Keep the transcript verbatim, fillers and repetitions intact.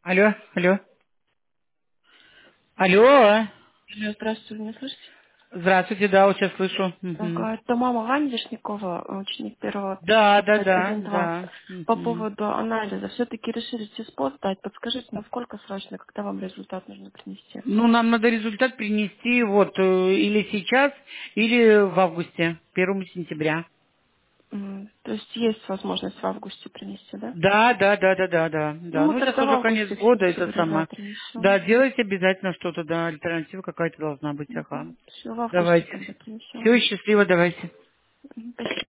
Алло, алло. Алло. Алло, здравствуйте, вы меня слышите? Здравствуйте, да, вот сейчас слышу. Так, Мгм. а это мама Вани Вишнякова, ученик первого Да, пять да, пять да, один два. да. По Мгм. поводу анализа, все-таки решили СИСПО сдать. Подскажите, насколько срочно, когда вам результат нужно принести? Ну, нам надо результат принести вот э, или сейчас, или в августе, первого сентября. М, То есть есть возможность в августе принести, да? Да, да, да, да, да, да, Ну, да. мы Ну, сейчас тогда в уже конец августе в года, это сентябре, да, сама. принесем. Да, делайте обязательно что-то, да, альтернатива какая-то должна быть, ага. Все, в августе Давайте. тогда принесем. Все, счастливо, давайте. Мгм, спасибо.